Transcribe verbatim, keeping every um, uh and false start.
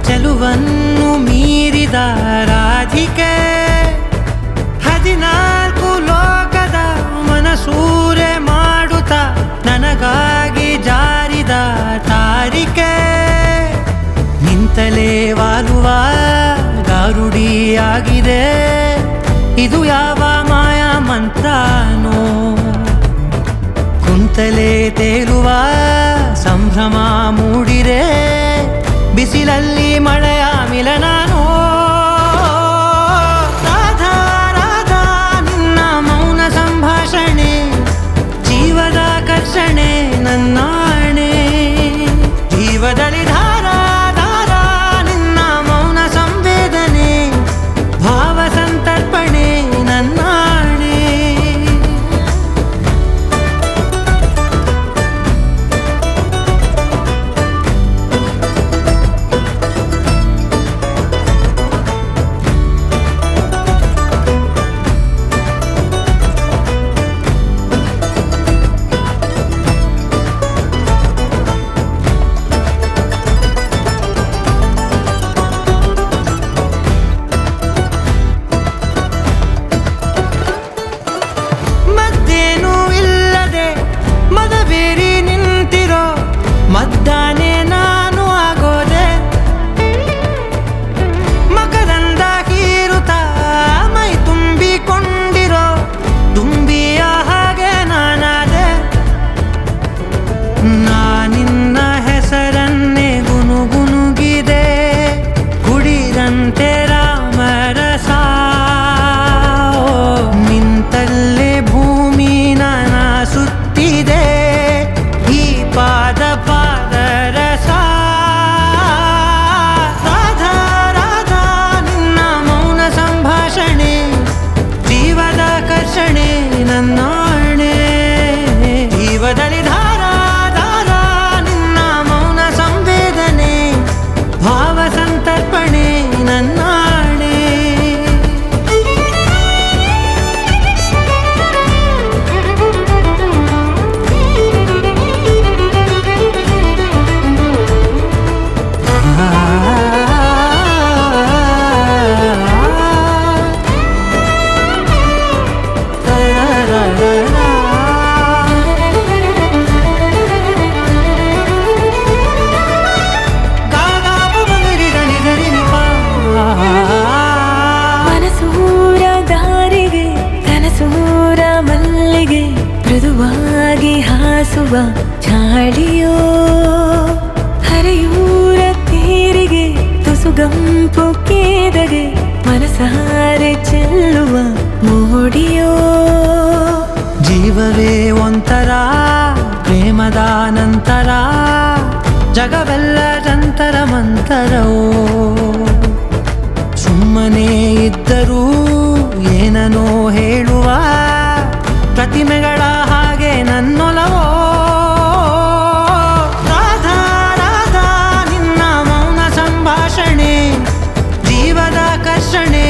ಚೆಲುವನ್ನು ಮೀರಿದ ರಾಧಿಕೆ ಹದಿನಾಲ್ಕು ಲೋಕದ ಮನಸೂರೆ ಮಾಡುತ್ತ ನನಗಾಗಿ ಜಾರಿದ ತಾರಿಕೆ ನಿಂತಲೇ ವಾಲುವ ಗಾರುಡಿಯಾಗಿದೆ ಇದು ಯಾವ ಮಾಯಾ ಮಂತ್ರನೋ ಕುಂತಲೇ ತೇಲುವ ಸಂಭ್ರಮ ಮೂಡಿರೆ ಬಿಸಿಲಲ್ಲಿ ಮಳೆಯ ಮಿಲನನೋ ರಾಧಾ ರಾಧಾ ನಿನ್ನ ಮೌನ ಸಂಭಾಷಣೆ ಜೀವದ ಕರ್ಷಣೆ ನನ್ನಾಣೆ ಜೀವದಲ್ಲಿ ಧಾರಾ ಧಾರಾ ನಿನ್ನ ಮೌನ ಸಂವೇದನೆ ಭಾವ ಸಂತರ್ಪಣೆ ನನ್ನಾಣೆ ಮದ್ದಾನೆ ನಾನು ಆಗೋದೆ ಮಕರಂದ ಹೀರುತ್ತ ಮೈ ತುಂಬಿಕೊಂಡಿರೋ ತುಂಬಿಯ ಹಾಗೆ ನಾನಾದೆ ನಾನಿನ್ನ ಹೆಸರನ್ನೇ ಗುನುಗುನುಗಿದೆ ಕುಡಿದಂತೆ ರಾಮರಸ ನಿಂತಲ್ಲೇ ಭೂಮಿ ನಾನ ಸುತ್ತಿದೆ ಈ ಪಾದ ಪಾದರಸ ರಾಧಾ ರಾಧಾ ನಿನ್ನ ಮೌನ ಸಂಭಾಷಣೆ ಜೀವದ ಕರ್ಷಣೆ ನನ್ನಾಣೆ ಜೀವದಲ್ಲಿ ಧಾರಾ ಧಾರಾ ನಿನ್ನ ಮೌನ ಸಂವೇದನೆ ಭಾವ ಸಂತರ್ಪಣೆ ನನ್ನಾಣೆ ಮನಸೂರ ದಾರಿಗೆ ಕನಸೂರ ಮಲ್ಲಿಗೆ ಮೃದುವಾಗಿ ಹಾಸುವ ಚಾಳಿಯೋ ಹರಿಯೂರ ತೀರಿಗೆ ತುಸುಗಂಪು ಕೇದಗೆ ಮನಸಾರೆ ಚೆಲ್ಲುವ ಮೋಡಿಯೋ ಜೀವವೇ ಒಂಥರ ಪ್ರೇಮದ ನಂತರ ಜಗವೆಲ್ಲ ಜಂತರ ಮಂತರವೋ ಸುಮ್ಮನೆ ಇದ್ದರೂ ಏನನೋ ಹೇಳುವ ಪ್ರತಿಮೆಗಳ ಹಾಗೆ ನನ್ನೊಲವೋ ರಾಧಾ ರಾಧಾ ನಿನ್ನ ಮೌನ ಸಂಭಾಷಣೆ ಜೀವದ ಕರ್ಷಣೆ